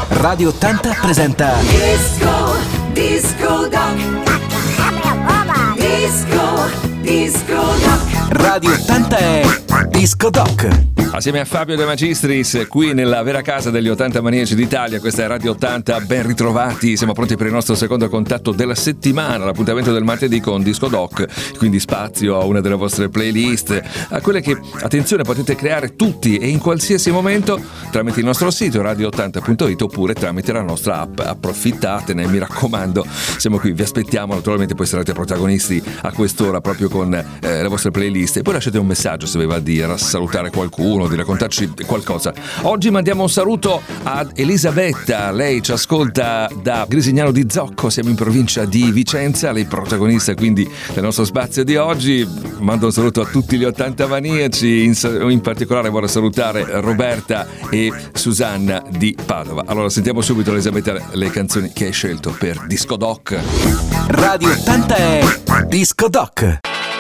Radio 80 presenta Disco Doc. Disco Doc. Radio 80 è Disco Doc. Assieme a Fabio De Magistris, qui nella vera casa degli 80 maniaci d'Italia, questa è Radio 80, ben ritrovati, siamo pronti per il nostro secondo contatto della settimana, l'appuntamento del martedì con Disco Doc, quindi spazio a una delle vostre playlist, a quelle che, attenzione, potete creare tutti e in qualsiasi momento tramite il nostro sito radio80.it oppure tramite la nostra app. Approfittatene, mi raccomando, siamo qui, vi aspettiamo, naturalmente poi sarete protagonisti a quest'ora proprio con le vostre playlist e poi lasciate un messaggio se vi va di salutare qualcuno, di raccontarci qualcosa. Oggi mandiamo un saluto ad Elisabetta, lei ci ascolta da Grisignano di Zocco, siamo in provincia di Vicenza, lei protagonista quindi del nostro spazio di oggi. Mando un saluto a tutti gli 80 maniaci, in particolare vorrei salutare Roberta e Susanna di Padova. Allora sentiamo subito, Elisabetta, le canzoni che hai scelto per Disco Doc. Radio 80 è Disco Doc.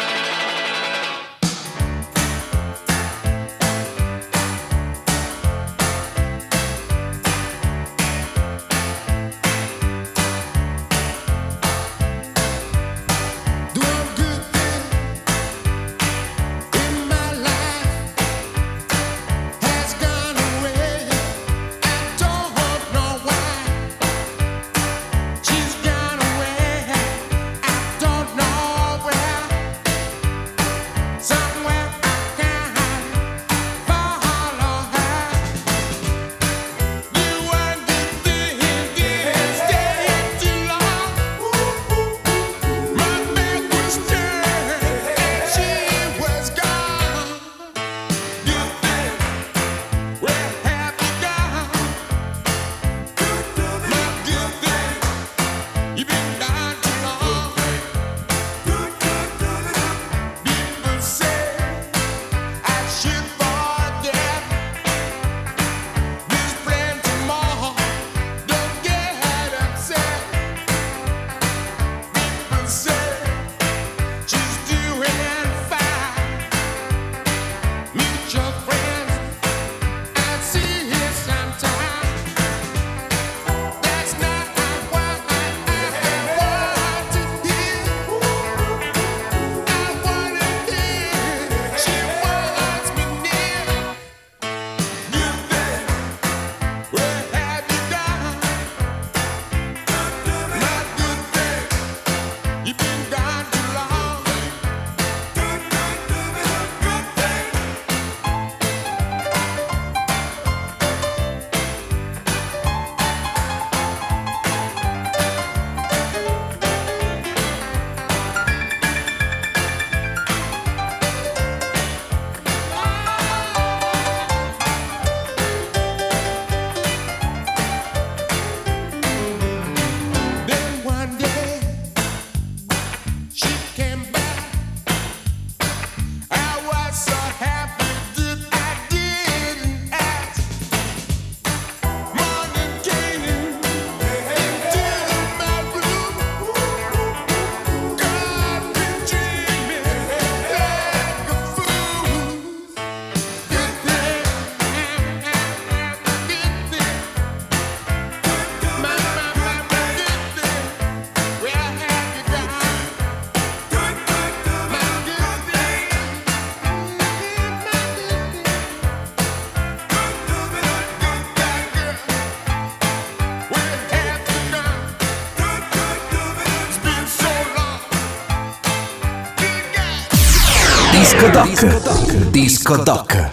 Disco Doc. Disco Doc.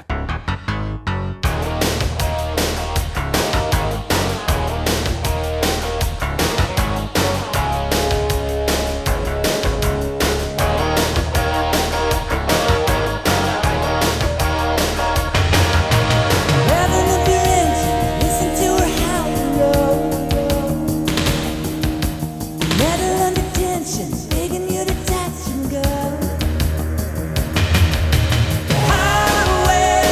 Highway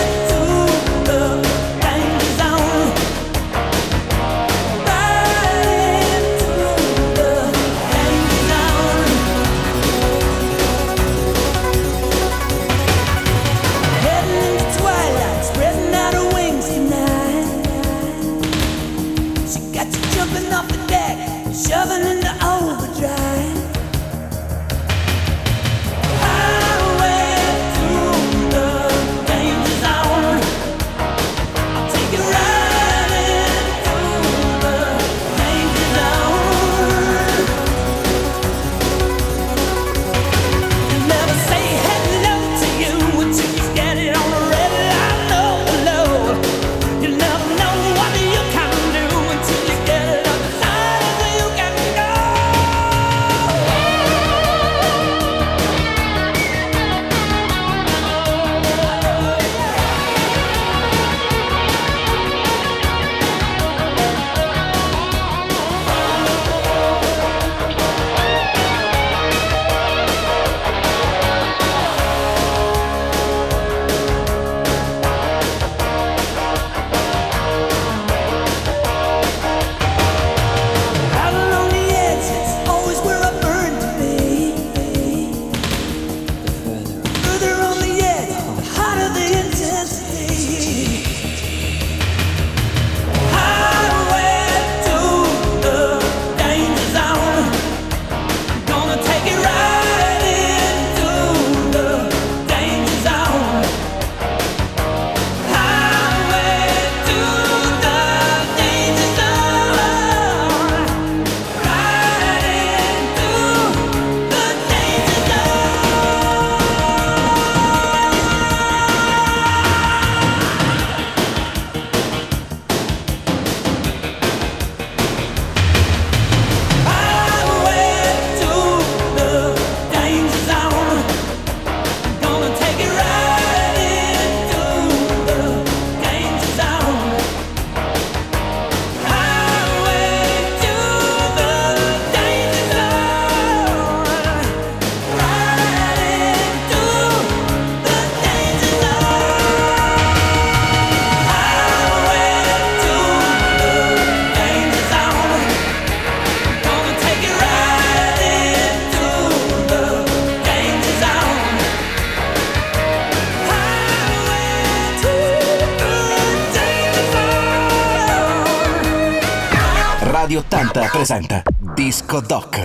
Radio 80 presenta Disco Doc.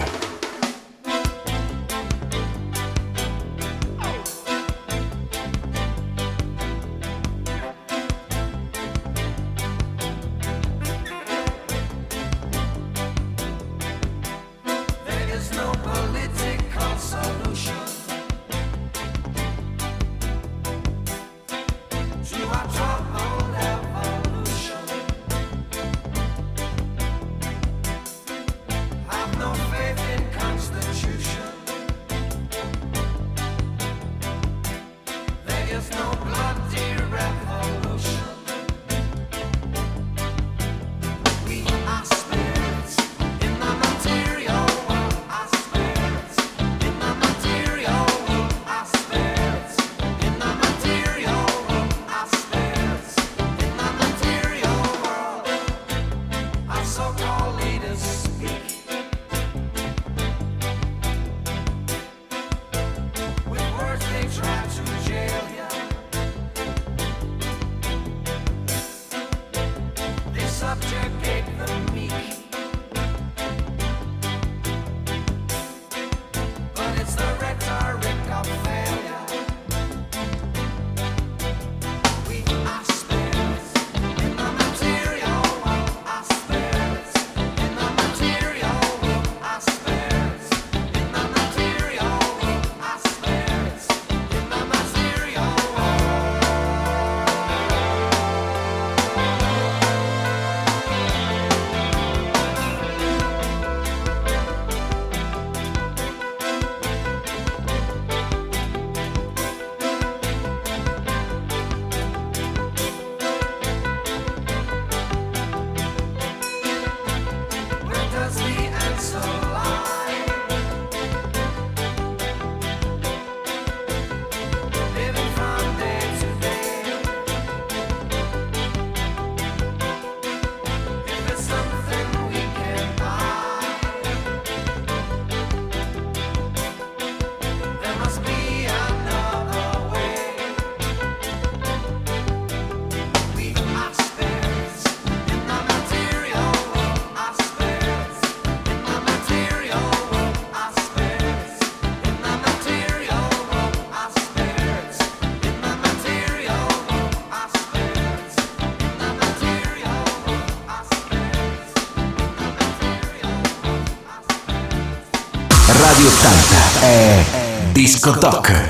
Radio 80 è Disco Doc.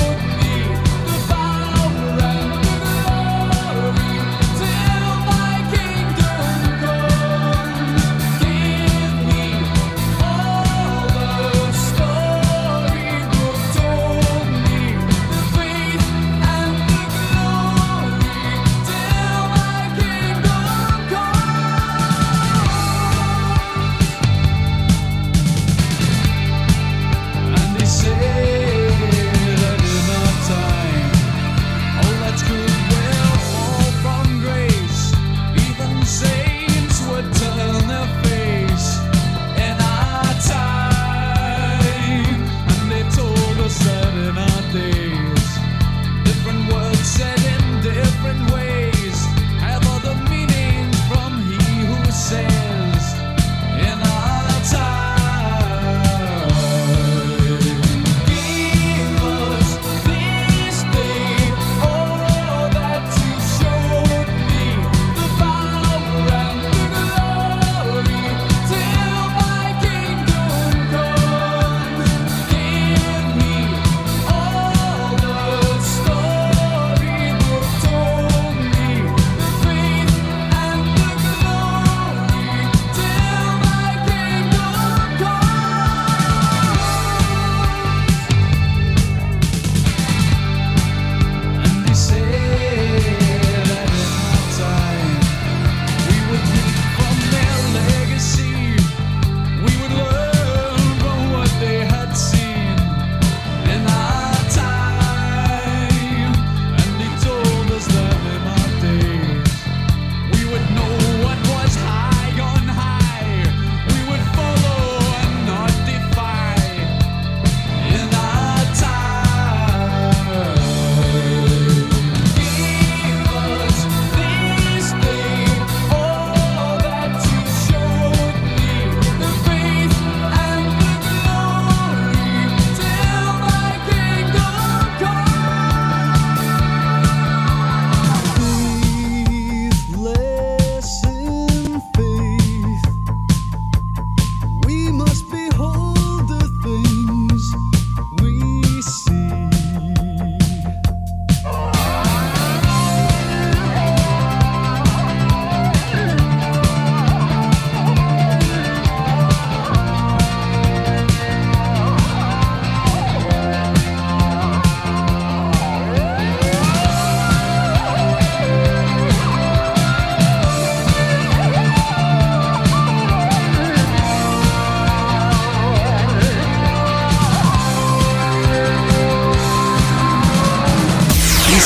Till my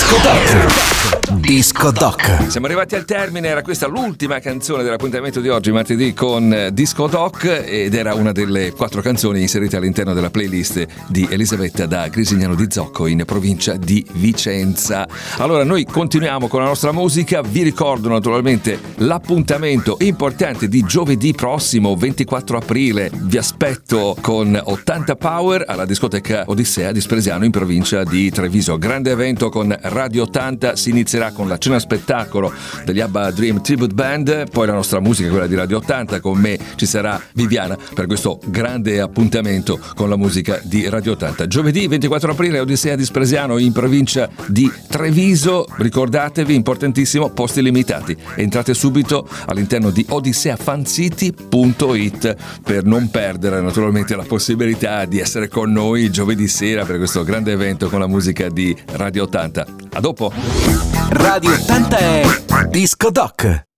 Disco Doc. Disco Doc. Siamo arrivati al termine, era questa l'ultima canzone dell'appuntamento di oggi, martedì, con Disco Doc, ed era una delle 4 canzoni inserite all'interno della playlist di Elisabetta da Grisignano di Zocco, in provincia di Vicenza. Allora, noi continuiamo con la nostra musica. Vi ricordo naturalmente l'appuntamento importante di giovedì prossimo, 24 aprile. Vi aspetto con 80 Power alla discoteca Odissea di Spresiano, in provincia di Treviso. Grande evento con Radio 80, si inizierà con la cena spettacolo degli ABBA Dream Tribute Band, poi la nostra musica, quella di Radio 80, con me ci sarà Viviana per questo grande appuntamento con la musica di Radio 80. Giovedì 24 aprile Odissea di Spresiano, in provincia di Treviso. Ricordatevi, importantissimo, posti limitati. Entrate subito all'interno di odisseafancity.it per non perdere naturalmente la possibilità di essere con noi giovedì sera per questo grande evento con la musica di Radio 80. A dopo! Radio 80 è Disco Doc.